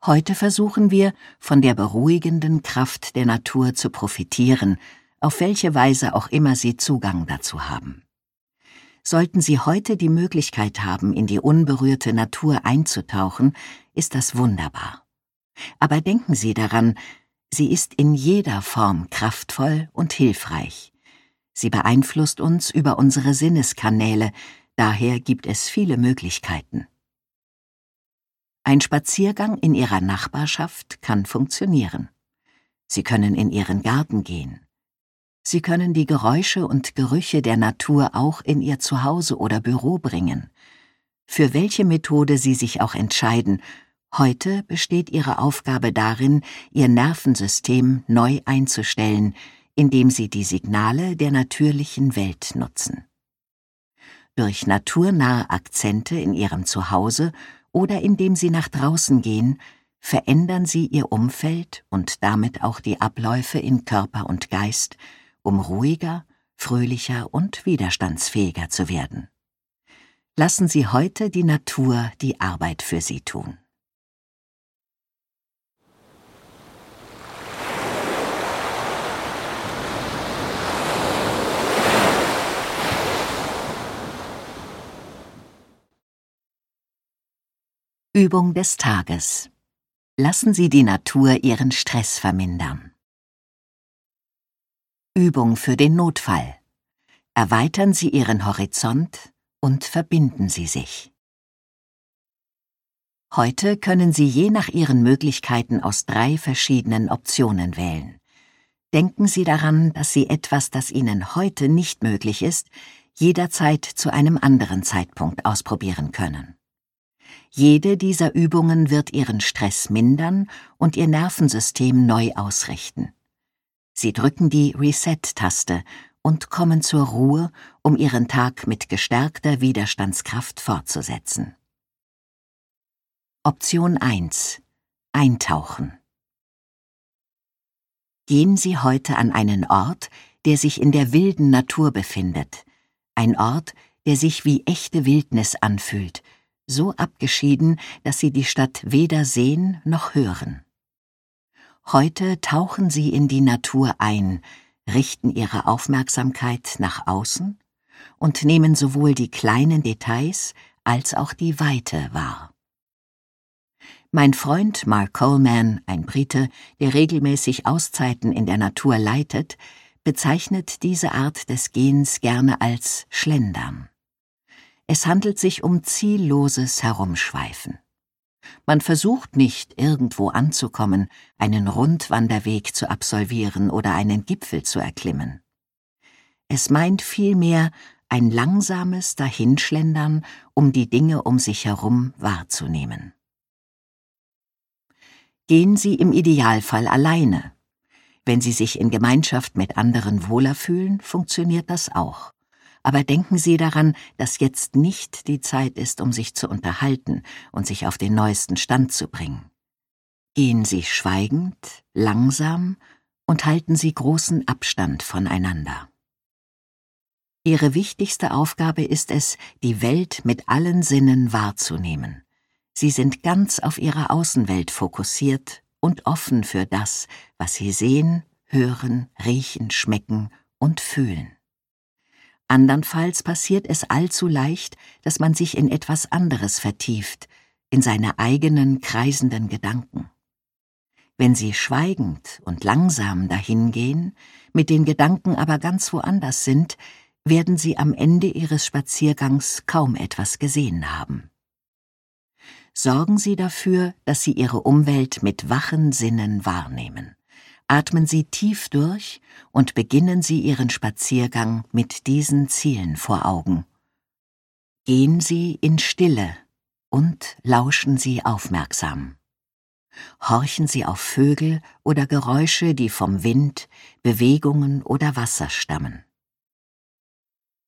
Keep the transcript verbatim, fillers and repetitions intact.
Heute versuchen wir, von der beruhigenden Kraft der Natur zu profitieren, auf welche Weise auch immer Sie Zugang dazu haben. Sollten Sie heute die Möglichkeit haben, in die unberührte Natur einzutauchen, ist das wunderbar. Aber denken Sie daran, sie ist in jeder Form kraftvoll und hilfreich. Sie beeinflusst uns über unsere Sinneskanäle, daher gibt es viele Möglichkeiten. Ein Spaziergang in Ihrer Nachbarschaft kann funktionieren. Sie können in Ihren Garten gehen. Sie können die Geräusche und Gerüche der Natur auch in Ihr Zuhause oder Büro bringen. Für welche Methode Sie sich auch entscheiden, heute besteht Ihre Aufgabe darin, Ihr Nervensystem neu einzustellen, indem Sie die Signale der natürlichen Welt nutzen. Durch naturnahe Akzente in Ihrem Zuhause oder indem Sie nach draußen gehen, verändern Sie Ihr Umfeld und damit auch die Abläufe in Körper und Geist, um ruhiger, fröhlicher und widerstandsfähiger zu werden. Lassen Sie heute die Natur die Arbeit für Sie tun. Übung des Tages. Lassen Sie die Natur Ihren Stress vermindern. Übung für den Notfall. Erweitern Sie Ihren Horizont und verbinden Sie sich. Heute können Sie je nach Ihren Möglichkeiten aus drei verschiedenen Optionen wählen. Denken Sie daran, dass Sie etwas, das Ihnen heute nicht möglich ist, jederzeit zu einem anderen Zeitpunkt ausprobieren können. Jede dieser Übungen wird Ihren Stress mindern und Ihr Nervensystem neu ausrichten. Sie drücken die Reset-Taste und kommen zur Ruhe, um Ihren Tag mit gestärkter Widerstandskraft fortzusetzen. Option eins. Eintauchen. Gehen Sie heute an einen Ort, der sich in der wilden Natur befindet. Ein Ort, der sich wie echte Wildnis anfühlt, so abgeschieden, dass Sie die Stadt weder sehen noch hören. Heute tauchen Sie in die Natur ein, richten Ihre Aufmerksamkeit nach außen und nehmen sowohl die kleinen Details als auch die Weite wahr. Mein Freund Mark Coleman, ein Brite, der regelmäßig Auszeiten in der Natur leitet, bezeichnet diese Art des Gehens gerne als Schlendern. Es handelt sich um zielloses Herumschweifen. Man versucht nicht, irgendwo anzukommen, einen Rundwanderweg zu absolvieren oder einen Gipfel zu erklimmen. Es meint vielmehr ein langsames Dahinschlendern, um die Dinge um sich herum wahrzunehmen. Gehen Sie im Idealfall alleine. Wenn Sie sich in Gemeinschaft mit anderen wohler fühlen, funktioniert das auch. Aber denken Sie daran, dass jetzt nicht die Zeit ist, um sich zu unterhalten und sich auf den neuesten Stand zu bringen. Gehen Sie schweigend, langsam und halten Sie großen Abstand voneinander. Ihre wichtigste Aufgabe ist es, die Welt mit allen Sinnen wahrzunehmen. Sie sind ganz auf Ihre Außenwelt fokussiert und offen für das, was Sie sehen, hören, riechen, schmecken und fühlen. Andernfalls passiert es allzu leicht, dass man sich in etwas anderes vertieft, in seine eigenen kreisenden Gedanken. Wenn Sie schweigend und langsam dahingehen, mit den Gedanken aber ganz woanders sind, werden Sie am Ende Ihres Spaziergangs kaum etwas gesehen haben. Sorgen Sie dafür, dass Sie Ihre Umwelt mit wachen Sinnen wahrnehmen. Atmen Sie tief durch und beginnen Sie Ihren Spaziergang mit diesen Zielen vor Augen. Gehen Sie in Stille und lauschen Sie aufmerksam. Horchen Sie auf Vögel oder Geräusche, die vom Wind, Bewegungen oder Wasser stammen.